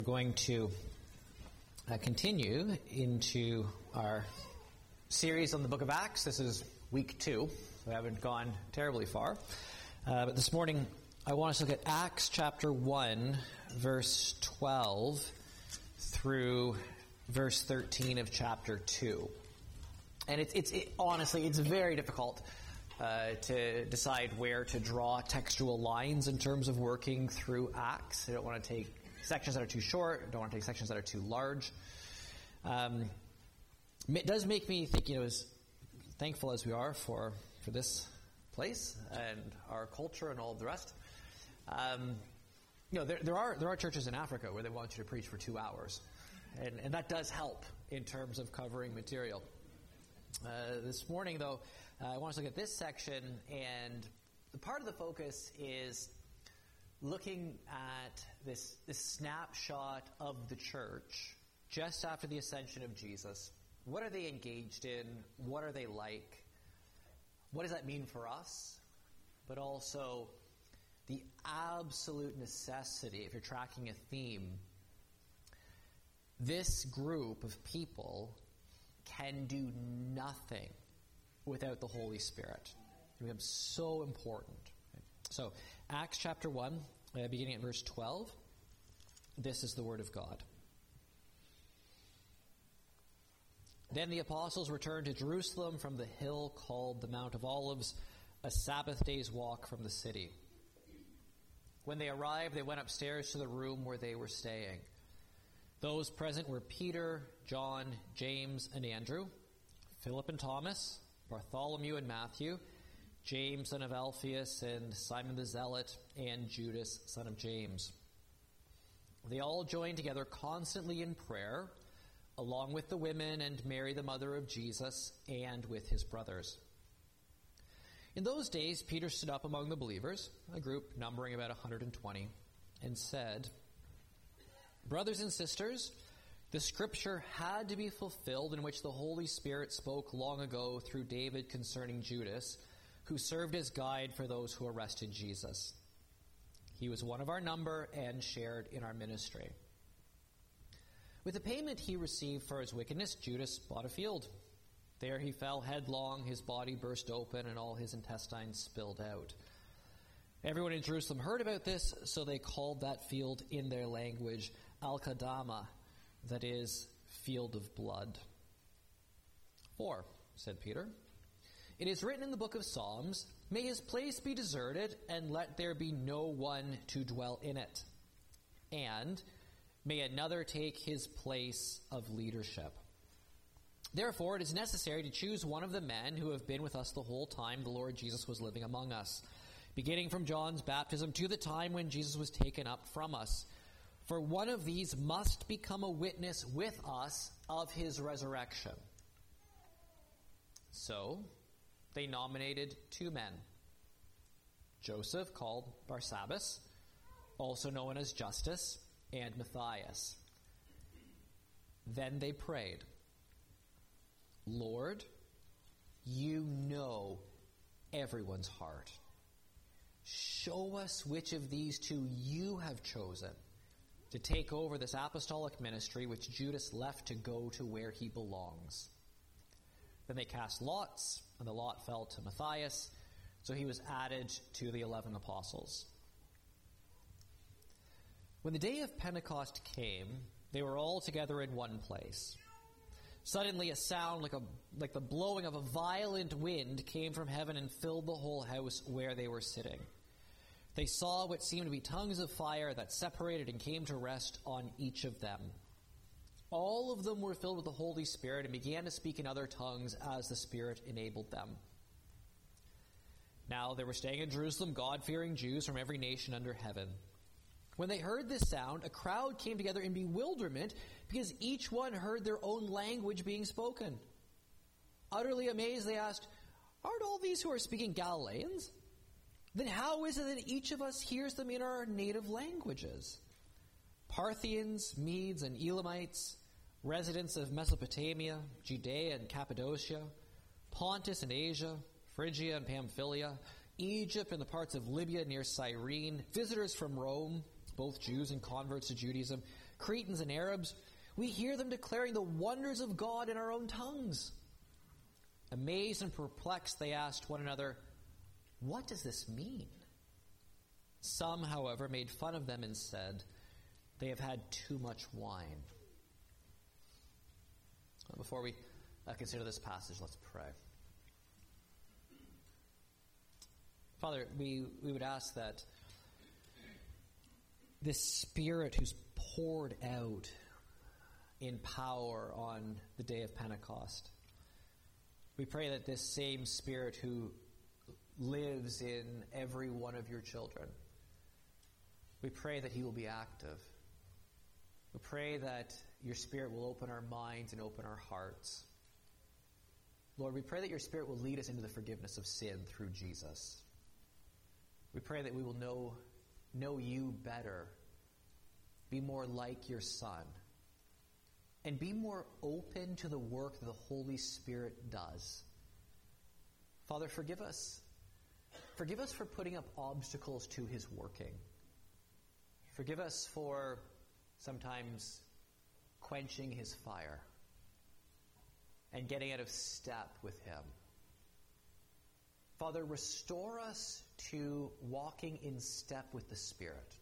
We're going to continue into our series on the book of Acts. This is week 2. We haven't gone terribly far. But this morning, I want us to look at Acts chapter 1, verse 12 through verse 13 of chapter 2. And honestly, it's very difficult to decide where to draw textual lines in terms of working through Acts. I don't want to take sections that are too short. I don't want to take sections that are too large. It does make me think, as thankful as we are for this place and our culture and all of the rest. There are churches in Africa where they want you to preach for 2 hours, and that does help in terms of covering material. This morning, though, I want us to look at this section, and part of the focus is looking at this snapshot of the church just after the ascension of Jesus. What are they engaged in? What are they like? What does that mean for us? But also the absolute necessity, if you're tracking a theme, this group of people can do nothing without the Holy Spirit. It becomes so important. So, Acts chapter 1, beginning at verse 12, this is the word of God. Then the apostles returned to Jerusalem from the hill called the Mount of Olives, a Sabbath day's walk from the city. When they arrived, they went upstairs to the room where they were staying. Those present were Peter, John, James, and Andrew, Philip and Thomas, Bartholomew and Matthew, James, son of Alphaeus, and Simon the Zealot, and Judas, son of James. They all joined together constantly in prayer, along with the women and Mary, the mother of Jesus, and with his brothers. In those days, Peter stood up among the believers, a group numbering about 120, and said, "Brothers and sisters, the scripture had to be fulfilled in which the Holy Spirit spoke long ago through David concerning Judas, who served as guide for those who arrested Jesus. He was one of our number and shared in our ministry. With the payment he received for his wickedness, Judas bought a field. There he fell headlong, his body burst open, and all his intestines spilled out. Everyone in Jerusalem heard about this, so they called that field in their language Al-Qadama, that is, field of blood. For, said Peter, it is written in the book of Psalms, may his place be deserted, and let there be no one to dwell in it. And may another take his place of leadership. Therefore, it is necessary to choose one of the men who have been with us the whole time the Lord Jesus was living among us, beginning from John's baptism to the time when Jesus was taken up from us. For one of these must become a witness with us of his resurrection." So they nominated 2 men, Joseph, called Barsabbas, also known as Justus, and Matthias. Then they prayed, "Lord, you know everyone's heart. Show us which of these 2 you have chosen to take over this apostolic ministry which Judas left to go to where he belongs." Then they cast lots, and the lot fell to Matthias, so he was added to the 11 apostles. When the day of Pentecost came, they were all together in one place. Suddenly a sound like the blowing of a violent wind came from heaven and filled the whole house where they were sitting. They saw what seemed to be tongues of fire that separated and came to rest on each of them. All of them were filled with the Holy Spirit and began to speak in other tongues as the Spirit enabled them. Now there were staying in Jerusalem God-fearing Jews from every nation under heaven. When they heard this sound, a crowd came together in bewilderment because each one heard their own language being spoken. Utterly amazed, they asked, "Aren't all these who are speaking Galileans? Then how is it that each of us hears them in our native languages? Parthians, Medes, and Elamites, residents of Mesopotamia, Judea and Cappadocia, Pontus and Asia, Phrygia and Pamphylia, Egypt and the parts of Libya near Cyrene, visitors from Rome, both Jews and converts to Judaism, Cretans and Arabs, we hear them declaring the wonders of God in our own tongues." Amazed and perplexed, they asked one another, "What does this mean?" Some, however, made fun of them and said, "They have had too much wine." Before we consider this passage, let's pray. Father, we would ask that this Spirit who's poured out in power on the day of Pentecost, we pray that this same Spirit who lives in every one of your children, we pray that he will be active. We pray that your Spirit will open our minds and open our hearts. Lord, we pray that your Spirit will lead us into the forgiveness of sin through Jesus. We pray that we will know you better, be more like your Son, and be more open to the work that the Holy Spirit does. Father, forgive us. Forgive us for putting up obstacles to his working. Forgive us for sometimes quenching his fire and getting out of step with him. Father, restore us to walking in step with the Spirit.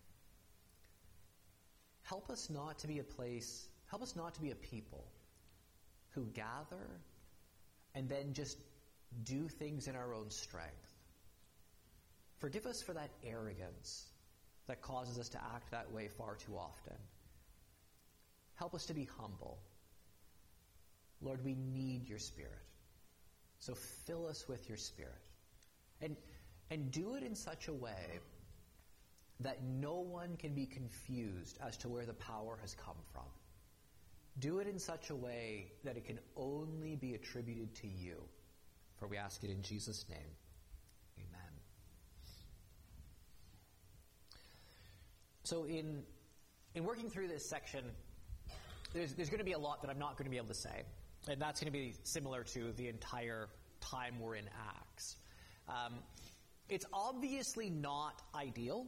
Help us not to be a people who gather and then just do things in our own strength. Forgive us for that arrogance that causes us to act that way far too often. Help us to be humble. Lord, we need your Spirit. So fill us with your Spirit. And do it in such a way that no one can be confused as to where the power has come from. Do it in such a way that it can only be attributed to you. For we ask it in Jesus' name. Amen. So in working through this section, there's going to be a lot that I'm not going to be able to say. And that's going to be similar to the entire time we're in Acts. It's obviously not ideal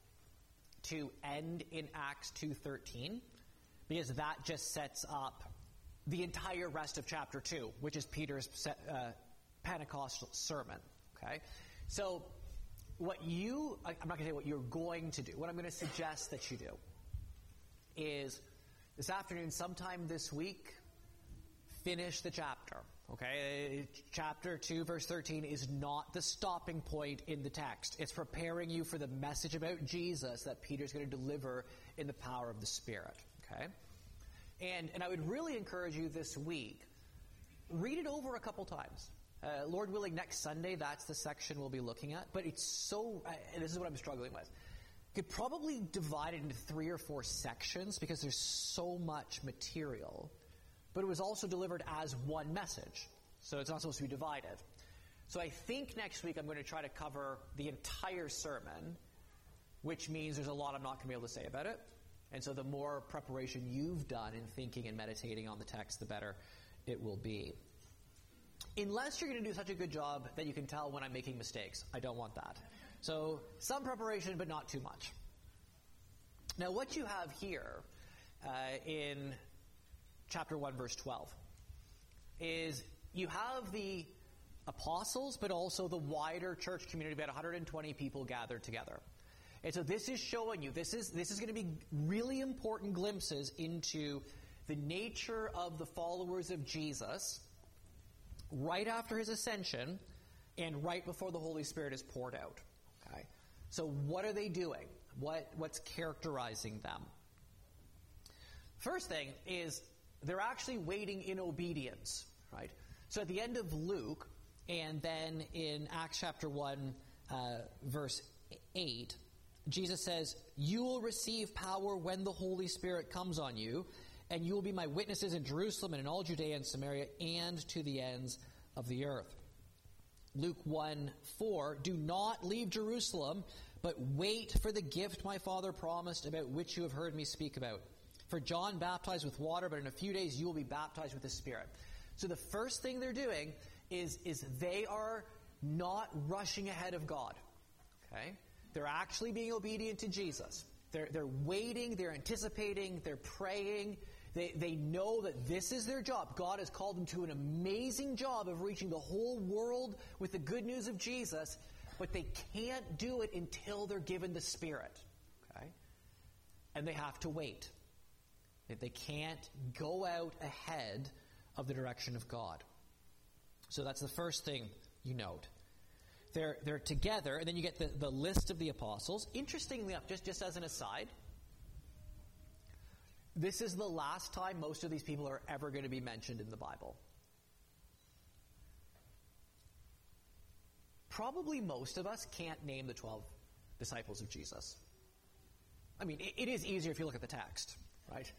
to end in Acts 2:13, because that just sets up the entire rest of chapter 2, which is Peter's Pentecostal sermon. Okay? So I'm not going to say what you're going to do. What I'm going to suggest that you do is this afternoon, sometime this week, finish the chapter. Okay? Chapter 2, verse 13 is not the stopping point in the text. It's preparing you for the message about Jesus that Peter's going to deliver in the power of the Spirit. Okay? And I would really encourage you this week, read it over a couple times. Lord willing, next Sunday, that's the section we'll be looking at. But it's so, and this is what I'm struggling with. You could probably divide it into 3 or 4 sections because there's so much material. But it was also delivered as one message. So it's not supposed to be divided. So I think next week I'm going to try to cover the entire sermon, which means there's a lot I'm not going to be able to say about it. And so the more preparation you've done in thinking and meditating on the text, the better it will be. Unless you're going to do such a good job that you can tell when I'm making mistakes. I don't want that. So some preparation, but not too much. Now what you have here in chapter 1, verse 12, is you have the apostles, but also the wider church community, about 120 people gathered together. And so this is showing you, this is going to be really important glimpses into the nature of the followers of Jesus right after his ascension and right before the Holy Spirit is poured out. Okay? So what are they doing? What's characterizing them? First thing is they're actually waiting in obedience, right? So at the end of Luke, and then in Acts chapter 1, verse 8, Jesus says, "You will receive power when the Holy Spirit comes on you, and you will be my witnesses in Jerusalem and in all Judea and Samaria and to the ends of the earth." Luke 1:4, "Do not leave Jerusalem, but wait for the gift my Father promised, about which you have heard me speak about. For John baptized with water, but in a few days you will be baptized with the Spirit." So the first thing they're doing is they are not rushing ahead of God. Okay? They're actually being obedient to Jesus. They're waiting, they're anticipating, they're praying. They know that this is their job. God has called them to an amazing job of reaching the whole world with the good news of Jesus, but they can't do it until they're given the Spirit. Okay? And they have to wait. They can't go out ahead of the direction of God. So that's the first thing you note. They're together, and then you get the list of the apostles. Interestingly enough, just as an aside, this is the last time most of these people are ever going to be mentioned in the Bible. Probably most of us can't name the 12 disciples of Jesus. I mean, it is easier if you look at the text, right?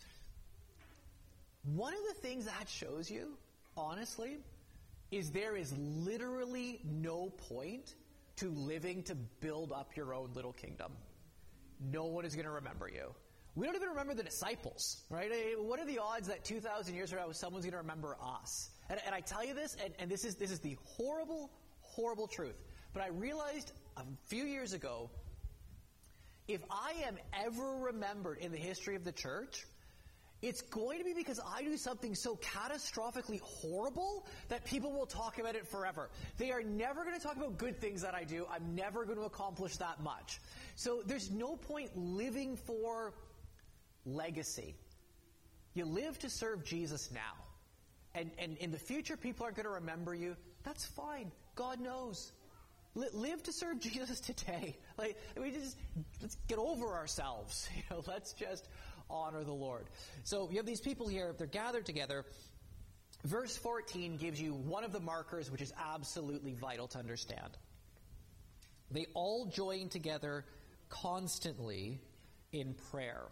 One of the things that shows you, honestly, is there is literally no point to living to build up your own little kingdom. No one is going to remember you. We don't even remember the disciples, right? What are the odds that 2,000 years from now someone's going to remember us? And I tell you this, and this is the horrible, horrible truth. But I realized a few years ago, if I am ever remembered in the history of the church, it's going to be because I do something so catastrophically horrible that people will talk about it forever. They are never going to talk about good things that I do. I'm never going to accomplish that much. So there's no point living for legacy. You live to serve Jesus now. And in the future, people aren't going to remember you. That's fine. God knows. Live to serve Jesus today. Let's get over ourselves. Let's just honor the Lord. So you have these people here. They're gathered together. Verse 14 gives you one of the markers which is absolutely vital to understand. They all join together constantly in prayer.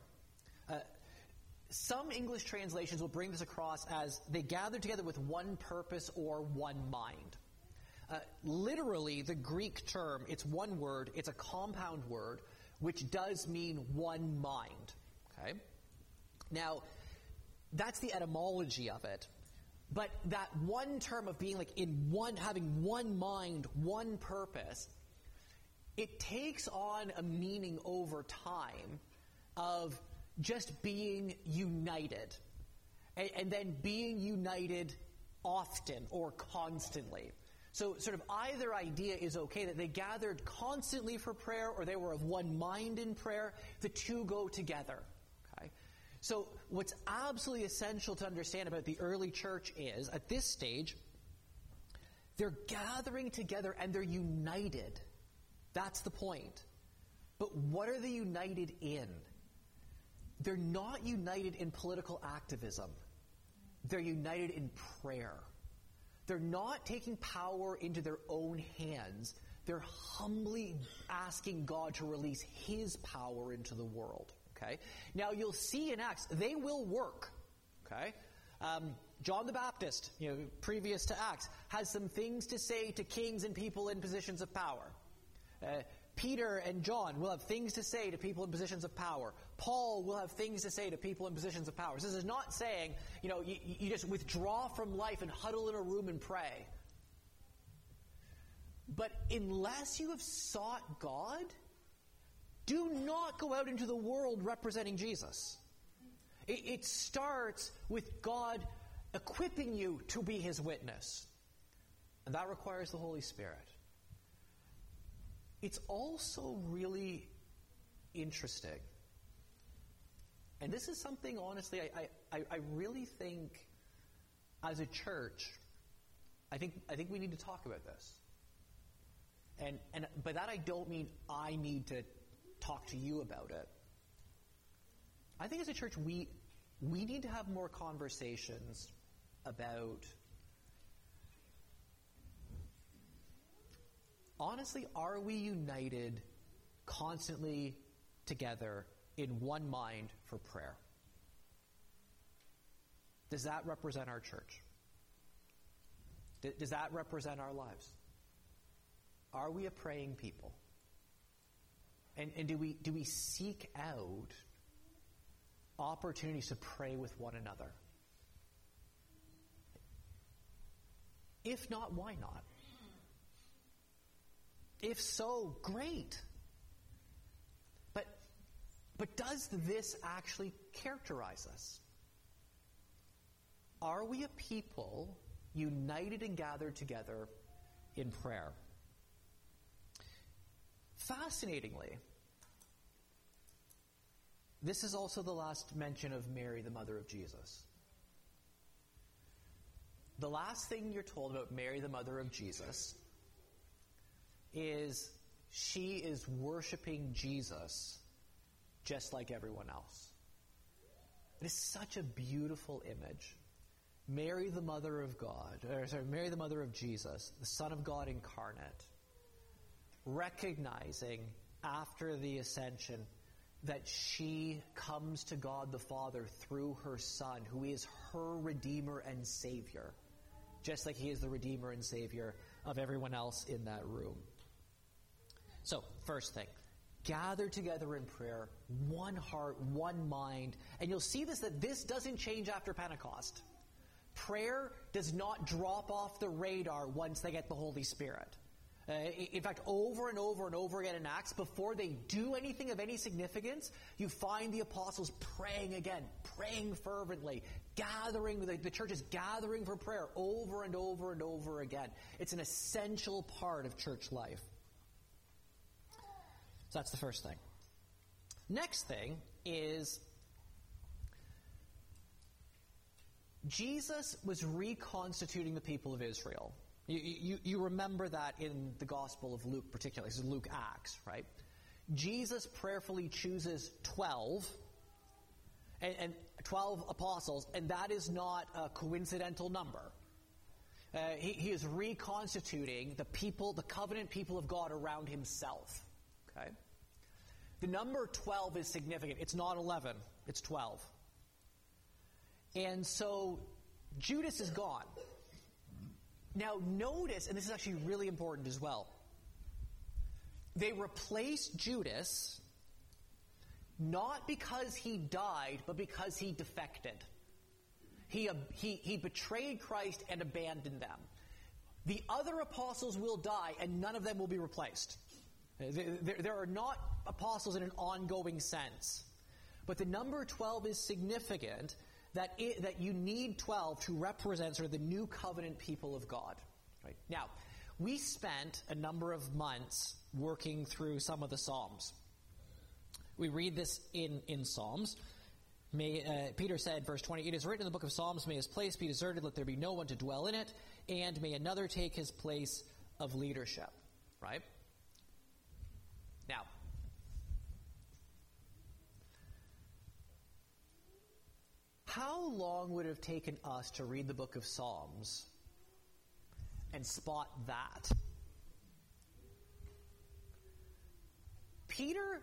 Some English translations will bring this across as they gather together with one purpose or one mind. Literally, the Greek term, it's one word, it's a compound word, which does mean one mind. Okay? Now, that's the etymology of it. But that one term of being having one mind, one purpose, it takes on a meaning over time of just being united. And then being united often or constantly. So sort of either idea is okay, that they gathered constantly for prayer or they were of one mind in prayer. The two go together. Okay? So what's absolutely essential to understand about the early church is, at this stage, they're gathering together and they're united. That's the point. But what are they united in? They're not united in political activism. They're united in prayer. They're not taking power into their own hands. They're humbly asking God to release His power into the world. Okay? Now, you'll see in Acts, they will work. Okay? John the Baptist, previous to Acts, has some things to say to kings and people in positions of power. Peter and John will have things to say to people in positions of power. Paul will have things to say to people in positions of power. This is not saying, you just withdraw from life and huddle in a room and pray. But unless you have sought God, do not go out into the world representing Jesus. It starts with God equipping you to be His witness. And that requires the Holy Spirit. It's also really interesting. And this is something, honestly, I really think, as a church, I think we need to talk about this. And by that I don't mean I need to talk to you about it. I think as a church we need to have more conversations about, honestly, are we united constantly together in one mind for prayer? Does that represent our church? Does that represent our lives? Are we a praying people? And do we seek out opportunities to pray with one another? If not, why not? If so, great. But But does this actually characterize us? Are we a people united and gathered together in prayer? Fascinatingly, this is also the last mention of Mary, the mother of Jesus. The last thing you're told about Mary, the mother of Jesus, is she is worshiping Jesus just like everyone else. It is such a beautiful image. Mary, the mother of God, Mary, the mother of Jesus, the Son of God incarnate, recognizing after the ascension that she comes to God the Father through her Son, who is her Redeemer and Savior, just like he is the Redeemer and Savior of everyone else in that room. So, first thing, gather together in prayer, one heart, one mind, and you'll see that this doesn't change after Pentecost. Prayer does not drop off the radar once they get the Holy Spirit. In fact, over and over and over again in Acts, before they do anything of any significance, you find the apostles praying again, praying fervently, gathering, the church is gathering for prayer over and over and over again. It's an essential part of church life. So that's the first thing. Next thing is Jesus was reconstituting the people of Israel. You remember that in the Gospel of Luke particularly. This is Luke Acts, right? Jesus prayerfully chooses 12 and 12 apostles, and that is not a coincidental number. He is reconstituting the people, the covenant people of God around himself. Okay? The number 12 is significant. It's not 11, it's 12. And so Judas is gone. Now notice, and this is actually really important as well, they replaced Judas not because he died, but because he defected. He betrayed Christ and abandoned them. The other apostles will die, and none of them will be replaced. There are not apostles in an ongoing sense. But the number 12 is significant, that you need 12 to represent sort of the new covenant people of God. Right? Now, we spent a number of months working through some of the Psalms. We read this in Psalms. Peter said, verse 20, "It is written in the book of Psalms, may his place be deserted, let there be no one to dwell in it, and may another take his place of leadership." Right? Now, how long would it have taken us to read the book of Psalms and spot that? Peter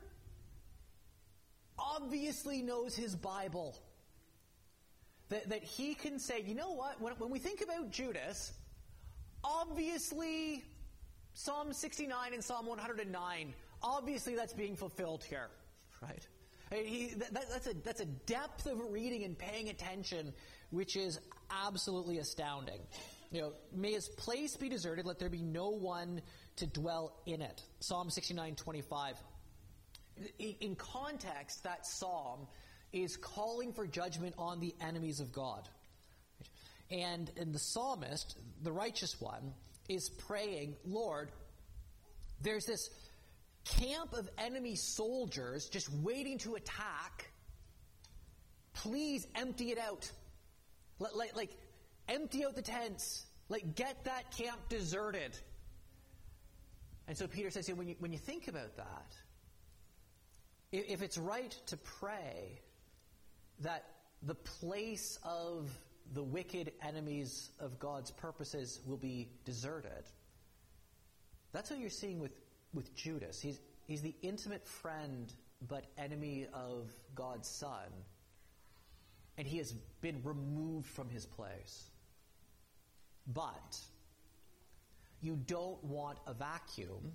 obviously knows his Bible. That he can say, you know what, when we think about Judas, obviously Psalm 69 and Psalm 109, obviously that's being fulfilled here, right? That's a depth of reading and paying attention which is absolutely astounding. May his place be deserted, let there be no one to dwell in it. Psalm 69:25. In context, that psalm is calling for judgment on the enemies of God. And the psalmist, the righteous one, is praying, Lord, there's this camp of enemy soldiers just waiting to attack. Please empty it out. Like empty out the tents. Get that camp deserted. And so Peter says, when you think about that, if it's right to pray that the place of the wicked enemies of God's purposes will be deserted, that's what you're seeing with Judas. He's the intimate friend but enemy of God's Son. And he has been removed from his place. But you don't want a vacuum.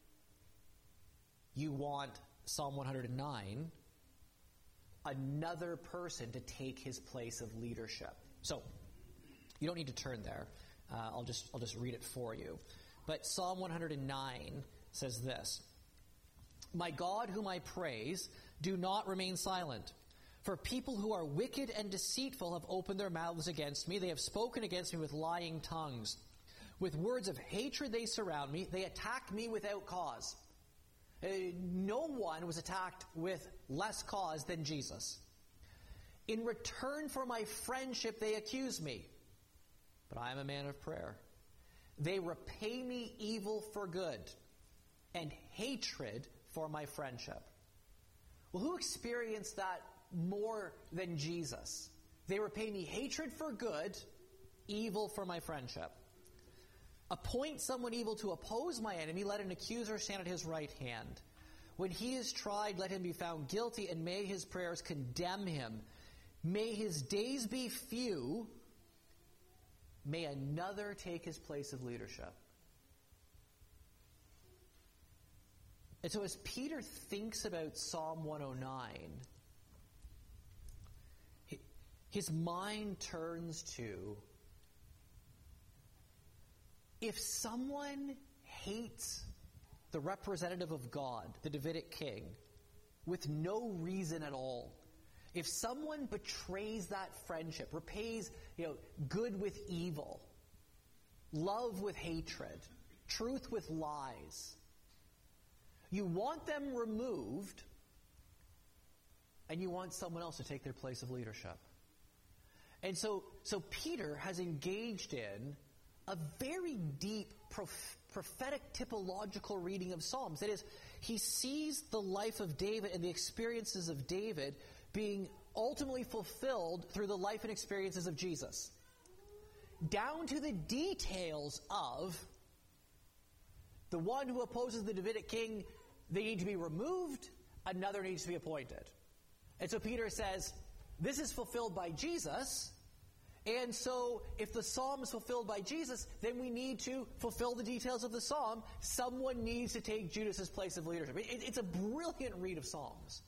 You want Psalm 109, another person to take his place of leadership. So, you don't need to turn there. I'll just read it for you. But Psalm 109 says this: "My God, whom I praise, do not remain silent. For people who are wicked and deceitful have opened their mouths against me. They have spoken against me with lying tongues. With words of hatred they surround me. They attack me without cause. No one was attacked with less cause than Jesus. In return for my friendship, they accuse me. But I am a man of prayer. They repay me evil for good and hatred for my friendship. Well, who experienced that more than Jesus? They repay me hatred for good, evil for my friendship. Appoint someone evil to oppose my enemy. Let an accuser stand at his right hand. When he is tried, let him be found guilty, and may his prayers condemn him. May his days be few. May another take his place of leadership. And so as Peter thinks about Psalm 109, his mind turns to, if someone hates the representative of God, the Davidic king, with no reason at all, if someone betrays that friendship, repays, good with evil, love with hatred, truth with lies, you want them removed, and you want someone else to take their place of leadership. And so Peter has engaged in a very deep prophetic typological reading of Psalms. That is, he sees the life of David and the experiences of David being ultimately fulfilled through the life and experiences of Jesus. Down to the details of the one who opposes the Davidic king, they need to be removed, another needs to be appointed. And so Peter says, this is fulfilled by Jesus, and so if the psalm is fulfilled by Jesus, then we need to fulfill the details of the psalm. Someone needs to take Judas's place of leadership. It's a brilliant read of Psalms.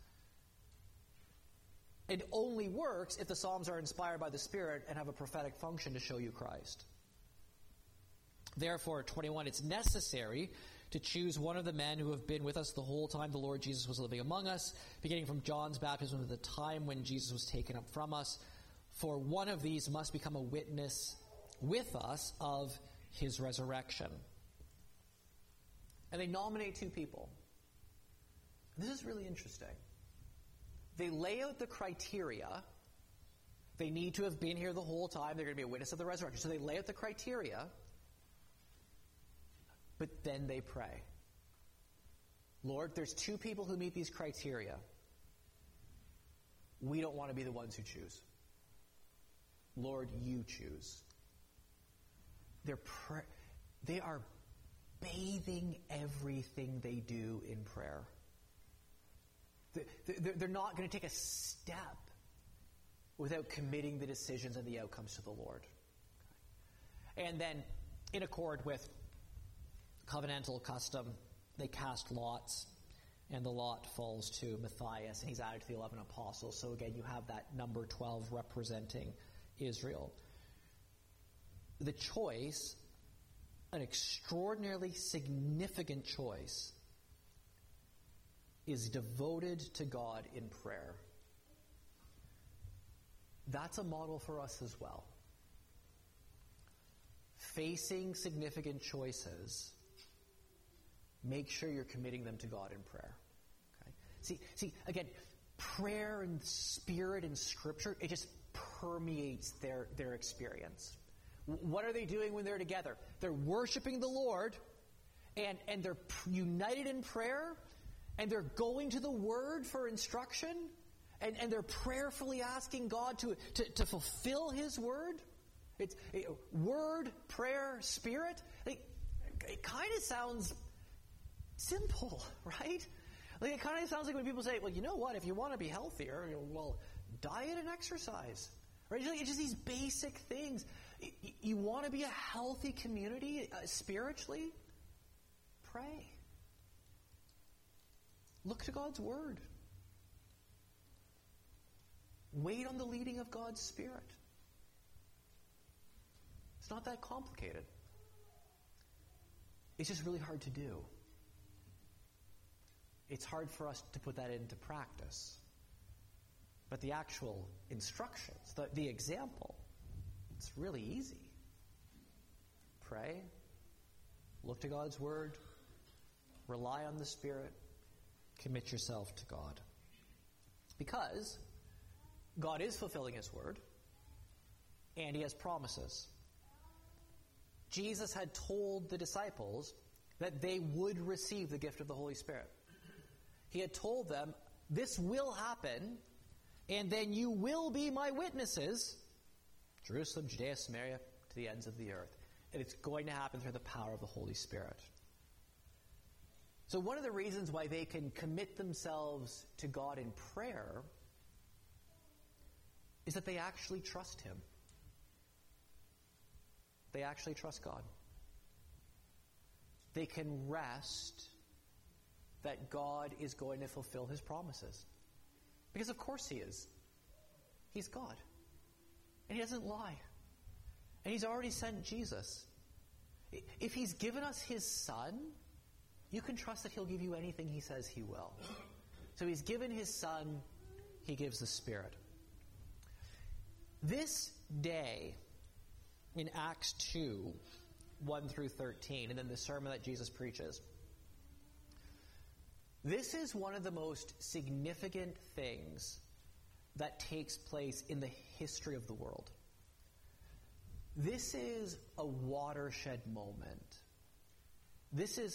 It only works if the Psalms are inspired by the Spirit and have a prophetic function to show you Christ. Therefore, 21, it's necessary to choose one of the men who have been with us the whole time the Lord Jesus was living among us, beginning from John's baptism to the time when Jesus was taken up from us. For one of these must become a witness with us of his resurrection. And they nominate two people. This is really interesting. They lay out the criteria. They need to have been here the whole time. They're going to be a witness of the resurrection. So they lay out the criteria. But then they pray. Lord, there's two people who meet these criteria. We don't want to be the ones who choose. Lord, you choose. They are bathing everything they do in prayer. They're not going to take a step without committing the decisions and the outcomes to the Lord. And then, in accord with covenantal custom, they cast lots, and the lot falls to Matthias, and he's added to the 11 apostles. So again, you have that number 12 representing Israel. The choice, an extraordinarily significant choice, is devoted to God in prayer. That's a model for us as well. Facing significant choices, make sure you're committing them to God in prayer. Okay? See, again, prayer and spirit and scripture, it just permeates their experience. What are they doing when they're together? They're worshiping the Lord, and they're united in prayer, and they're going to the Word for instruction, and they're prayerfully asking God to fulfill His Word. It's Word, prayer, Spirit. It kind of sounds simple, right? It kind of sounds like when people say, well, you know what, if you want to be healthier, well, diet and exercise. Right? It's just these basic things. You want to be a healthy community spiritually? Pray. Look to God's Word. Wait on the leading of God's Spirit. It's not that complicated. It's just really hard to do. it's hard for us to put that into practice. But the actual instructions, the example, it's really easy. Pray, look to God's Word, rely on the Spirit, commit yourself to God. Because God is fulfilling His Word, and He has promises. Jesus had told the disciples that they would receive the gift of the Holy Spirit. He had told them, this will happen, and then you will be my witnesses, Jerusalem, Judea, Samaria, to the ends of the earth. And it's going to happen through the power of the Holy Spirit. So one of the reasons why they can commit themselves to God in prayer is that they actually trust Him. They actually trust God. They can rest that God is going to fulfill His promises. Because of course He is. He's God. And He doesn't lie. And He's already sent Jesus. If He's given us His Son, you can trust that He'll give you anything He says He will. So He's given His Son, He gives the Spirit. This day, in Acts 2, 1 through 13, and then the sermon that Jesus preaches, this is one of the most significant things that takes place in the history of the world. This is a watershed moment. This is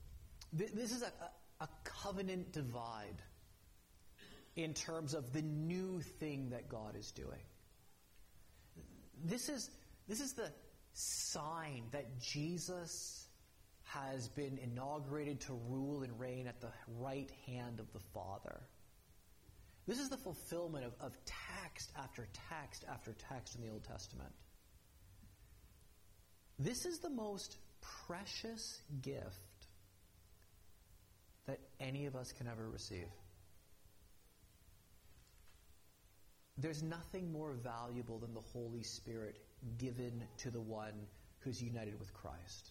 a covenant divide in terms of the new thing that God is doing. This is the sign that Jesus has been inaugurated to rule and reign at the right hand of the Father. This is the fulfillment of text after text after text in the Old Testament. This is the most precious gift that any of us can ever receive. There's nothing more valuable than the Holy Spirit given to the one who's united with Christ.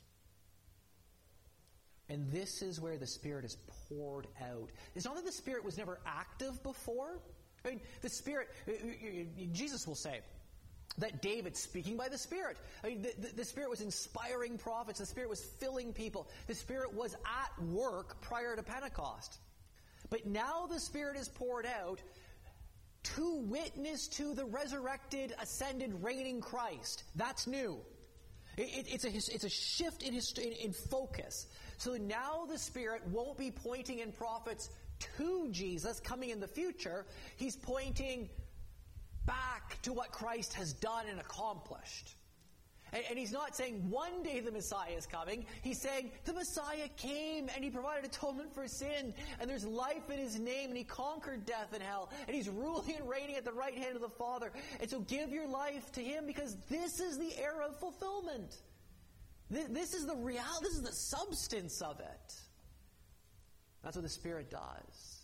And this is where the Spirit is poured out. It's not that the Spirit was never active before. I mean, the Spirit, Jesus will say that David, speaking by the Spirit, I mean, the Spirit was inspiring prophets. The Spirit was filling people. The Spirit was at work prior to Pentecost. But now the Spirit is poured out to witness to the resurrected, ascended, reigning Christ. That's new. It's a shift in focus. So now the Spirit won't be pointing in prophets to Jesus coming in the future. He's pointing back to what Christ has done and accomplished. And He's not saying one day the Messiah is coming. He's saying the Messiah came and He provided atonement for sin. And there's life in His name. And He conquered death and hell. And He's ruling and reigning at the right hand of the Father. And so give your life to Him, because this is the era of fulfillment. This is the reality. This is the substance of it. That's what the Spirit does.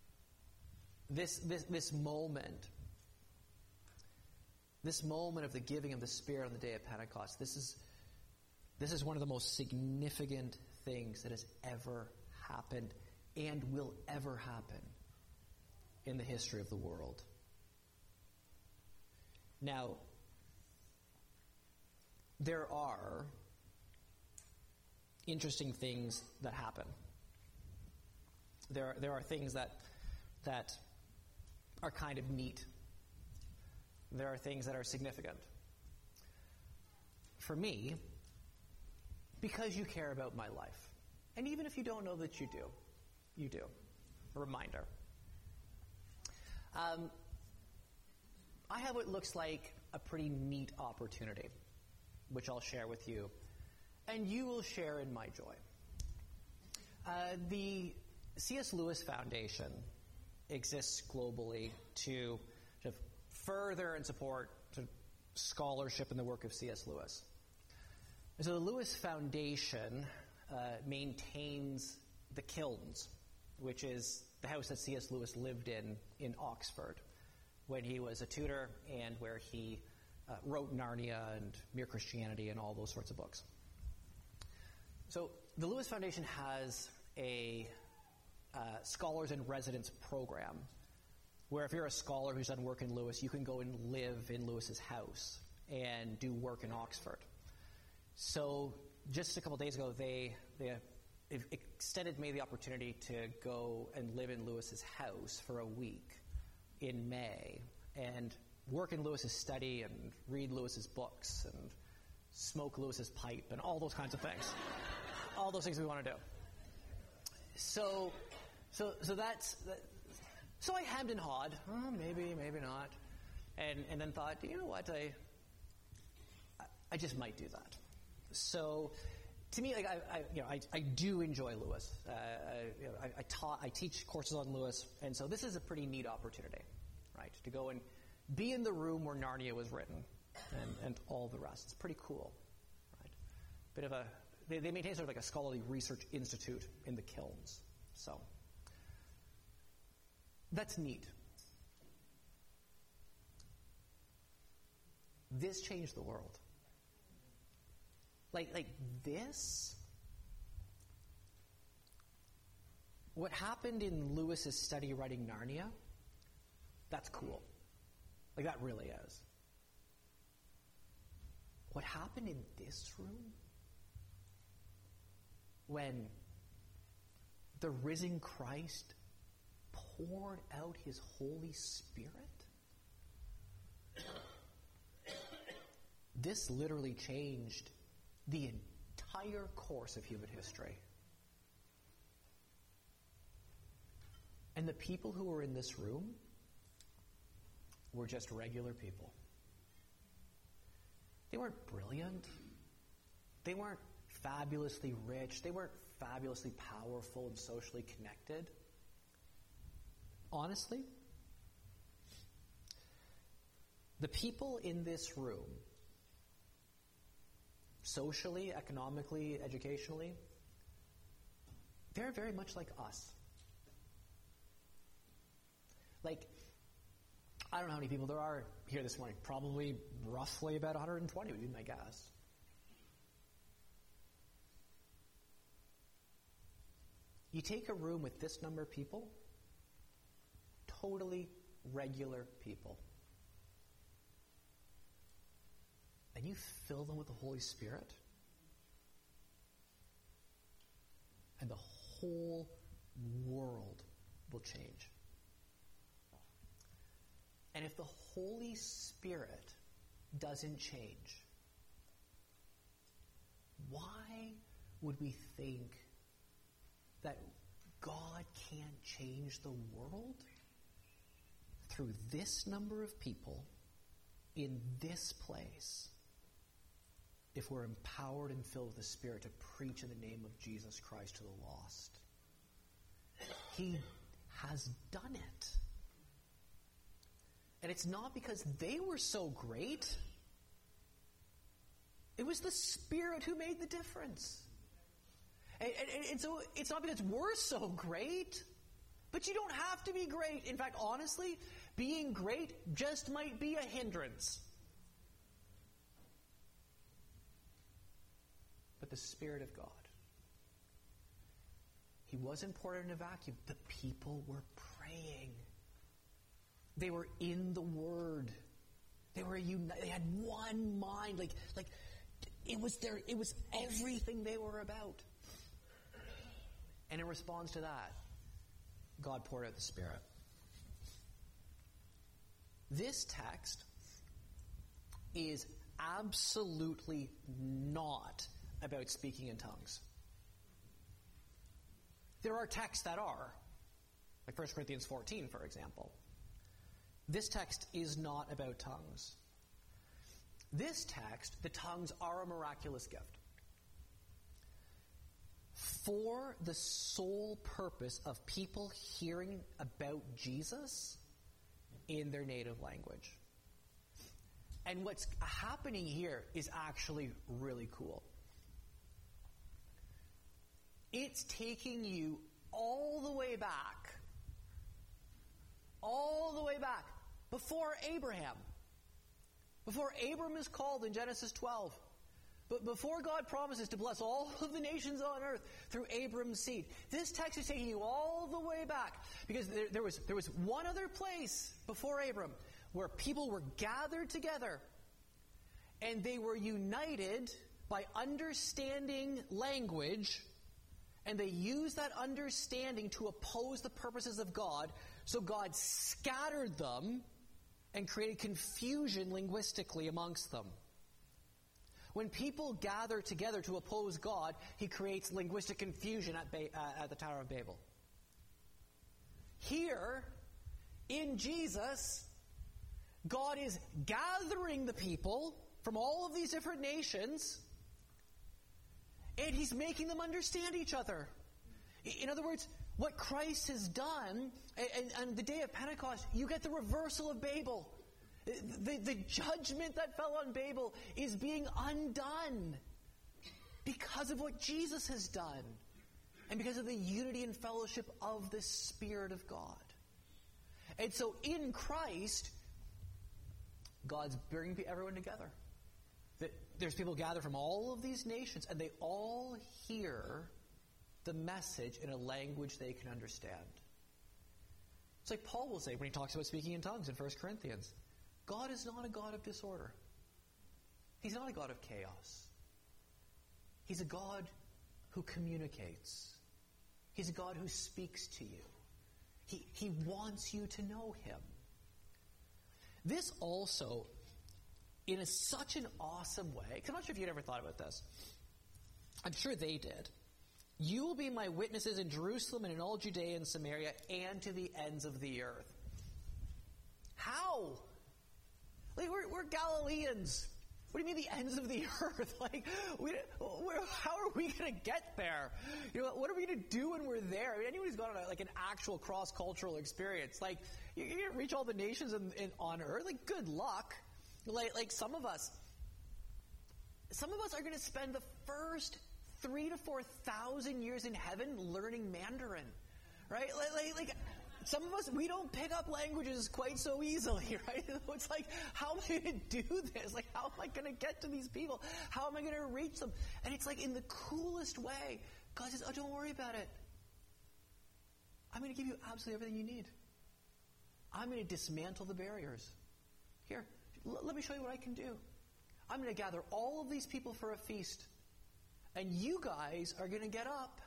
This moment. This moment of the giving of the Spirit on the day of Pentecost, this is one of the most significant things that has ever happened and will ever happen in the history of the world. Now, there are interesting things that happen. There are things that are kind of neat. There are things that are significant. For me, because you care about my life, and even if you don't know that you do, you do. A reminder. I have what looks like a pretty neat opportunity, which I'll share with you, and you will share in my joy. The C.S. Lewis Foundation exists globally to further and support scholarship in the work of C.S. Lewis. And so the Lewis Foundation maintains the Kilns, which is the house that C.S. Lewis lived in Oxford when he was a tutor, and where he wrote Narnia and Mere Christianity and all those sorts of books. So the Lewis Foundation has a Scholars in Residence program, where if you're a scholar who's done work in Lewis, you can go and live in Lewis's house and do work in Oxford. So just a couple days ago, they extended me the opportunity to go and live in Lewis's house for a week in May and work in Lewis's study and read Lewis's books and smoke Lewis's pipe and all those kinds of things. All those things we want to do. So that's... So I hemmed and hawed. Oh, maybe not. And then thought, you know what? I just might do that. So, to me, like I do enjoy Lewis. I teach courses on Lewis, and so this is a pretty neat opportunity, right? To go and be in the room where Narnia was written, and all the rest. It's pretty cool, right? Bit of they maintain sort of like a scholarly research institute in the Kilns, so. That's neat. This changed the world. Like this? What happened in Lewis's study writing Narnia, that's cool. Like, that really is. What happened in this room? When the risen Christ poured out his Holy Spirit? This literally changed the entire course of human history. And the people who were in this room were just regular people. They weren't brilliant. They weren't fabulously rich. They weren't fabulously powerful and socially connected. Honestly, the people in this room, socially, economically, educationally, they're very much like us. Like, I don't know how many people there are here this morning. Probably roughly about 120 would be my guess. You take a room with this number of people, totally regular people, and you fill them with the Holy Spirit, and the whole world will change. And if the Holy Spirit doesn't change, why would we think that God can't change the world through this number of people in this place if we're empowered and filled with the Spirit to preach in the name of Jesus Christ to the lost? He has done it. And it's not because they were so great. It was the Spirit who made the difference. And so it's not because we're so great, but you don't have to be great. In fact, honestly, being great just might be a hindrance. But the Spirit of God, He wasn't poured in a vacuum. The people were praying. They were in the Word. They were united. They had one mind. Like it was everything they were about. And in response to that, God poured out the Spirit. This text is absolutely not about speaking in tongues. There are texts that are, like 1 Corinthians 14, for example. This text is not about tongues. This text, the tongues are a miraculous gift for the sole purpose of people hearing about Jesus in their native language. And what's happening here is actually really cool. It's taking you all the way back, before Abraham. Before Abram is called in Genesis 12. But before God promises to bless all of the nations on earth through Abram's seed, this text is taking you all the way back. Because there was one other place before Abram where people were gathered together and they were united by understanding language, and they used that understanding to oppose the purposes of God. So God scattered them and created confusion linguistically amongst them. When people gather together to oppose God, He creates linguistic confusion at the Tower of Babel. Here, in Jesus, God is gathering the people from all of these different nations, and He's making them understand each other. In other words, what Christ has done, and on the day of Pentecost, you get the reversal of Babel. The judgment that fell on Babel is being undone because of what Jesus has done and because of the unity and fellowship of the Spirit of God. And so in Christ, God's bringing everyone together. There's people gathered from all of these nations, and they all hear the message in a language they can understand. It's like Paul will say when he talks about speaking in tongues in 1 Corinthians. God is not a God of disorder. He's not a God of chaos. He's a God who communicates. He's a God who speaks to you. He wants you to know Him. This also, in such an awesome way, because I'm not sure if you'd ever thought about this. I'm sure they did. You will be my witnesses in Jerusalem and in all Judea and Samaria and to the ends of the earth. How? Like, we're Galileans. What do you mean the ends of the earth? Like, how are we going to get there? You know, what are we going to do when we're there? I mean, anyone who's gone on an actual cross-cultural experience, like, you're going to reach all the nations on earth? Like, good luck. Like some of us are going to spend the first 3,000 to 4,000 years in heaven learning Mandarin, right? Like some of us, we don't pick up languages quite so easily, right? It's like, how am I going to do this? Like, how am I going to get to these people? How am I going to reach them? And it's like in the coolest way, God says, oh, don't worry about it. I'm going to give you absolutely everything you need. I'm going to dismantle the barriers. Here, let me show you what I can do. I'm going to gather all of these people for a feast. And you guys are going to get up.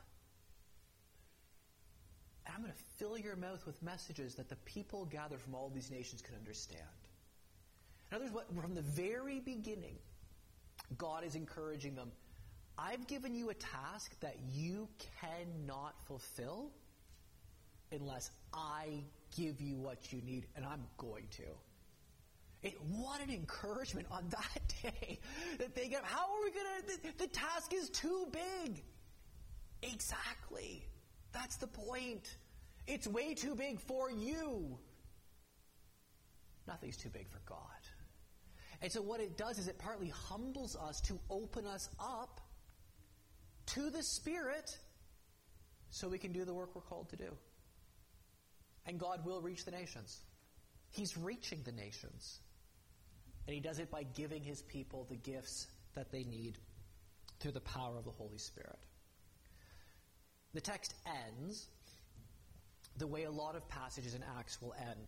And I'm going to fill your mouth with messages that the people gathered from all these nations can understand. In other words, from the very beginning, God is encouraging them. I've given you a task that you cannot fulfill unless I give you what you need, and I'm going to. What an encouragement on that day that they get. How are we going to? The task is too big. Exactly. That's the point. It's way too big for you. Nothing's too big for God. And so what it does is it partly humbles us to open us up to the Spirit so we can do the work we're called to do. And God will reach the nations. He's reaching the nations. And He does it by giving His people the gifts that they need through the power of the Holy Spirit. The text ends the way a lot of passages in Acts will end.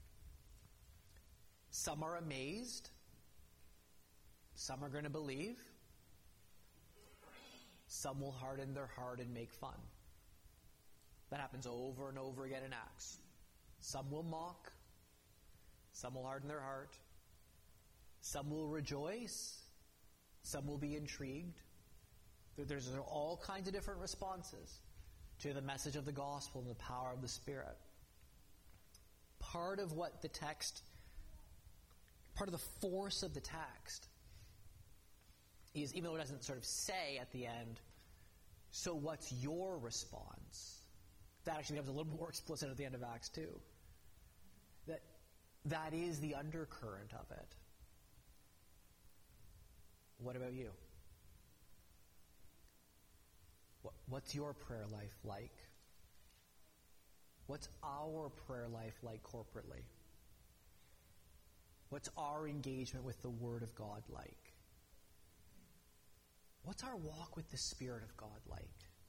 Some are amazed. Some are going to believe. Some will harden their heart and make fun. That happens over and over again in Acts. Some will mock. Some will harden their heart. Some will rejoice. Some will be intrigued. There's all kinds of different responses to the message of the gospel and the power of the Spirit. Part of what the text, part of the force of the text is, even though it doesn't sort of say at the end, so what's your response? That actually becomes a little more explicit at the end of Acts 2. That is the undercurrent of it. What about you? What's your prayer life like? What's our prayer life like corporately? What's our engagement with the Word of God like? what's our walk with the Spirit of God like?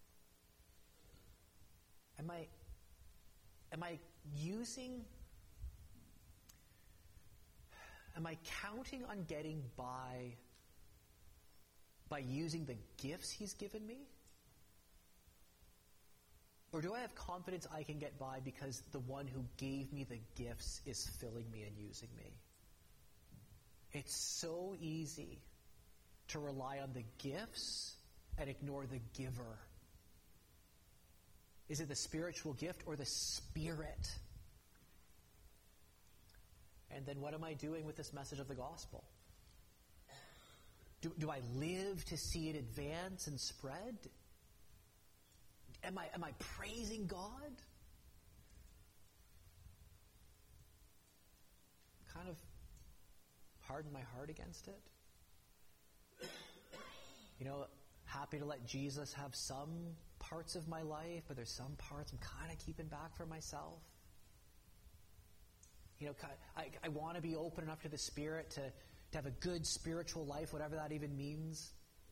Am I counting on getting by using the gifts He's given me? Or do I have confidence I can get by because the one who gave me the gifts is filling me and using me? It's so easy to rely on the gifts and ignore the giver. Is it the spiritual gift or the Spirit? And then what am I doing with this message of the gospel? Do I live to see it advance and spread? Am I praising God? Kind of harden my heart against it. Happy to let Jesus have some parts of my life, but there's some parts I'm kind of keeping back for myself. I want to be open enough to the Spirit to have a good spiritual life, whatever that even means.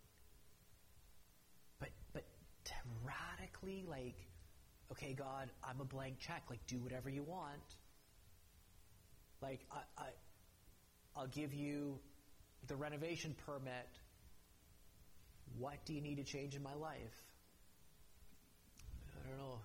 But to radically, okay, God, I'm a blank check. Do whatever you want. I'll give you the renovation permit. What do you need to change in my life? I don't know.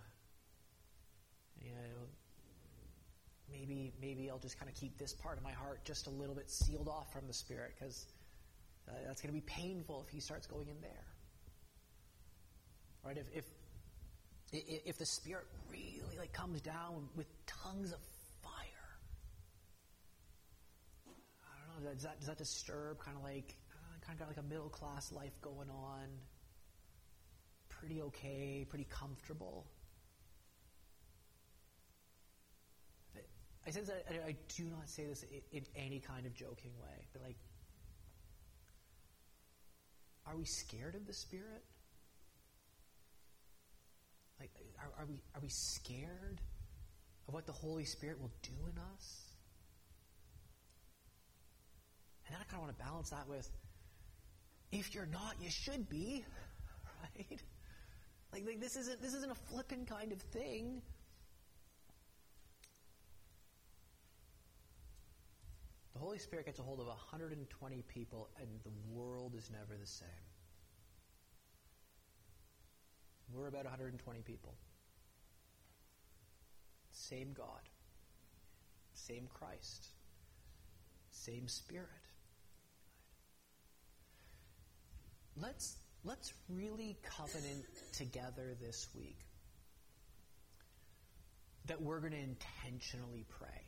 Maybe I'll just kind of keep this part of my heart just a little bit sealed off from the Spirit, because that's going to be painful if He starts going in there. Right? If the Spirit really comes down with tongues of fire, I don't know. Does that disturb? Kind of got a middle class life going on. Pretty okay, pretty comfortable. I say that I do not say this in any kind of joking way, but are we scared of the Spirit? Are we scared of what the Holy Spirit will do in us? And then I kind of want to balance that with, if you're not, you should be, right? This isn't a flippant kind of thing. The Holy Spirit gets a hold of 120 people, and the world is never the same. We're about 120 people. Same God. Same Christ. Same Spirit. Let's really covenant together this week that we're going to intentionally pray.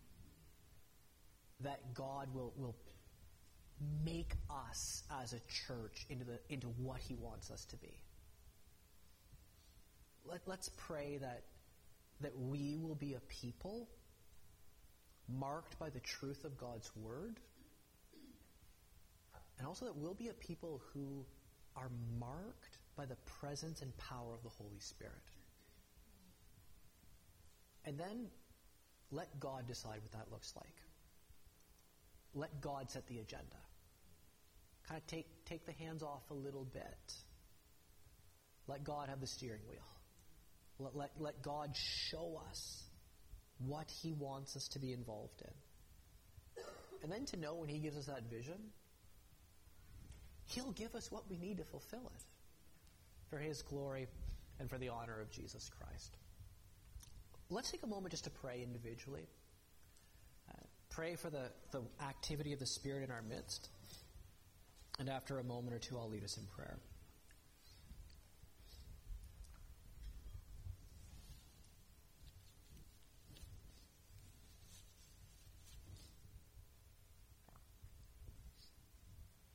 That God will make us as a church into what He wants us to be. Let's pray that we will be a people marked by the truth of God's Word, and also that we'll be a people who are marked by the presence and power of the Holy Spirit. And then let God decide what that looks like. Let God set the agenda. Kind of take the hands off a little bit. Let God have the steering wheel. Let God show us what He wants us to be involved in. And then to know when He gives us that vision, He'll give us what we need to fulfill it for His glory and for the honor of Jesus Christ. Let's take a moment just to pray individually. Pray for the activity of the Spirit in our midst. And after a moment or two, I'll lead us in prayer.